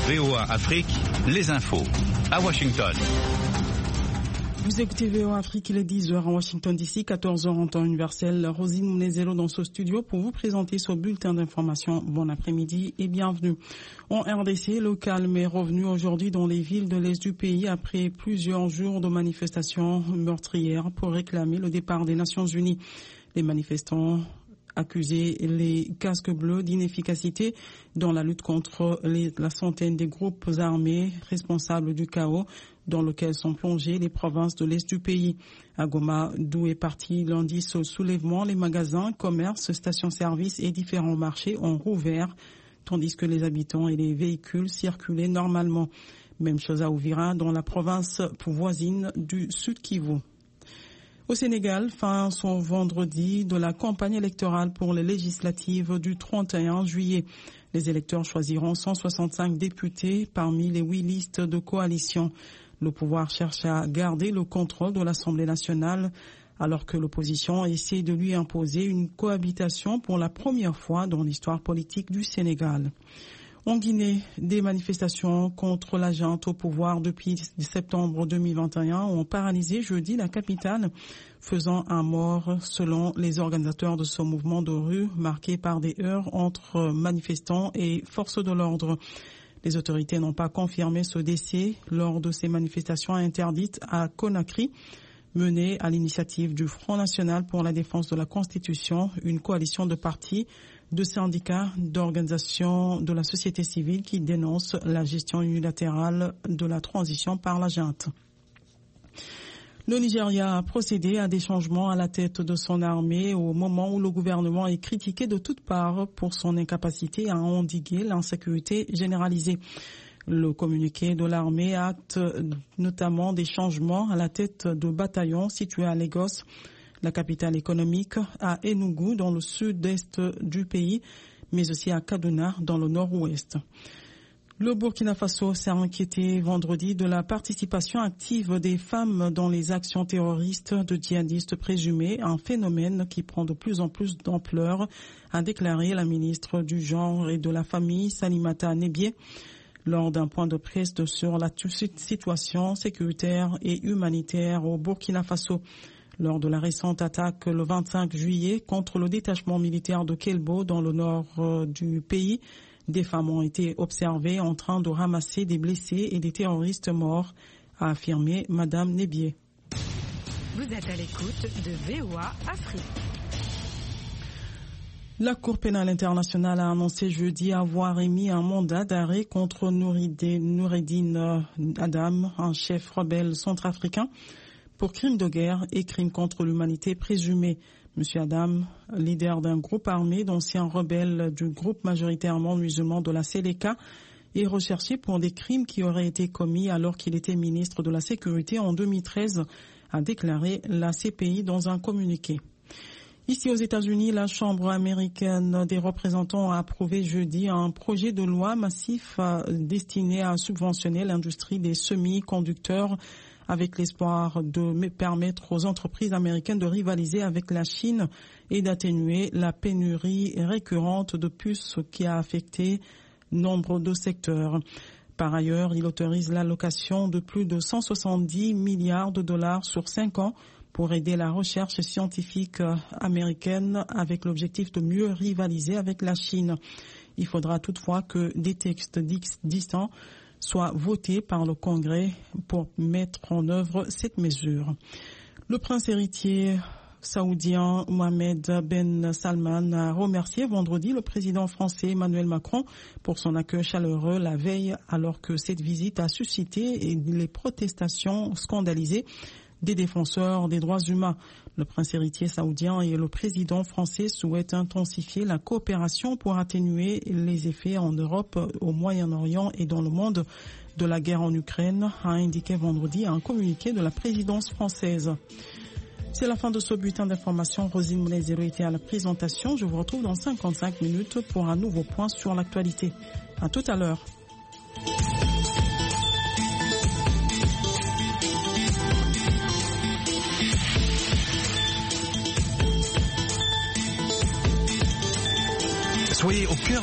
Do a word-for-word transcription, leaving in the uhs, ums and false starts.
V O A Afrique, les infos. À Washington. Vous écoutez V O A Afrique, il est dix heures à Washington D C, quatorze heures en temps universel. Rosine Mounezelo dans ce studio pour vous présenter ce bulletin d'information. Bon après-midi et bienvenue. En R D C, le calme est revenu aujourd'hui dans les villes de l'Est du pays après plusieurs jours de manifestations meurtrières pour réclamer le départ des Nations Unies. Les manifestants accusaient les casques bleus d'inefficacité dans la lutte contre les, la centaine des groupes armés responsables du chaos dans lequel sont plongées les provinces de l'Est du pays. À Goma, d'où est parti lundi ce soulèvement, les magasins, commerces, stations-service et différents marchés ont rouvert, tandis que les habitants et les véhicules circulaient normalement. Même chose à Uvira, dans la province voisine du Sud Kivu. Au Sénégal, fin son vendredi de la campagne électorale pour les législatives du trente et un juillet. Les électeurs choisiront cent soixante-cinq députés parmi les huit listes de coalition. Le pouvoir cherche à garder le contrôle de l'Assemblée nationale alors que l'opposition essaie de lui imposer une cohabitation pour la première fois dans l'histoire politique du Sénégal. En Guinée, des manifestations contre la junte au pouvoir depuis septembre deux mille vingt et un ont paralysé jeudi la capitale, faisant un mort selon les organisateurs de ce mouvement de rue marqué par des heurts entre manifestants et forces de l'ordre. Les autorités n'ont pas confirmé ce décès lors de ces manifestations interdites à Conakry, menées à l'initiative du Front National pour la défense de la Constitution, une coalition de partis, de syndicats, d'organisations de la société civile qui dénoncent la gestion unilatérale de la transition par la junte. Le Nigeria a procédé à des changements à la tête de son armée au moment où le gouvernement est critiqué de toutes parts pour son incapacité à endiguer l'insécurité généralisée. Le communiqué de l'armée acte notamment des changements à la tête de bataillons situés à Lagos, la capitale économique, à Enugu dans le sud-est du pays, mais aussi à Kaduna dans le nord-ouest. Le Burkina Faso s'est inquiété vendredi de la participation active des femmes dans les actions terroristes de djihadistes présumés, un phénomène qui prend de plus en plus d'ampleur, a déclaré la ministre du Genre et de la Famille, Salimata Nebié, lors d'un point de presse sur la situation sécuritaire et humanitaire au Burkina Faso. Lors de la récente attaque le vingt-cinq juillet contre le détachement militaire de Kelbo dans le nord du pays, des femmes ont été observées en train de ramasser des blessés et des terroristes morts, a affirmé Madame Nebié. Vous êtes à l'écoute de V O A Afrique. La Cour pénale internationale a annoncé jeudi avoir émis un mandat d'arrêt contre Noureddine Adam, un chef rebelle centrafricain, pour crimes de guerre et crimes contre l'humanité présumés. Monsieur Adam, leader d'un groupe armé d'anciens rebelles du groupe majoritairement musulman de la Seleka, est recherché pour des crimes qui auraient été commis alors qu'il était ministre de la Sécurité en deux mille treize, a déclaré la C P I dans un communiqué. Ici aux États-Unis, la Chambre américaine des représentants a approuvé jeudi un projet de loi massif destiné à subventionner l'industrie des semi-conducteurs avec l'espoir de permettre aux entreprises américaines de rivaliser avec la Chine et d'atténuer la pénurie récurrente de puces qui a affecté nombre de secteurs. Par ailleurs, il autorise l'allocation de plus de cent soixante-dix milliards de dollars sur cinq ans pour aider la recherche scientifique américaine avec l'objectif de mieux rivaliser avec la Chine. Il faudra toutefois que des textes distants soit voté par le Congrès pour mettre en œuvre cette mesure. Le prince héritier saoudien Mohamed Ben Salman a remercié vendredi le président français Emmanuel Macron pour son accueil chaleureux la veille alors que cette visite a suscité les protestations scandalisées des défenseurs des droits humains. Le prince héritier saoudien et le président français souhaitent intensifier la coopération pour atténuer les effets en Europe, au Moyen-Orient et dans le monde de la guerre en Ukraine, a indiqué vendredi un communiqué de la présidence française. C'est la fin de ce bulletin d'information. Rosine Mounezelo était à la présentation. Je vous retrouve dans cinquante-cinq minutes pour un nouveau point sur l'actualité. À tout à l'heure. Soyez au cœur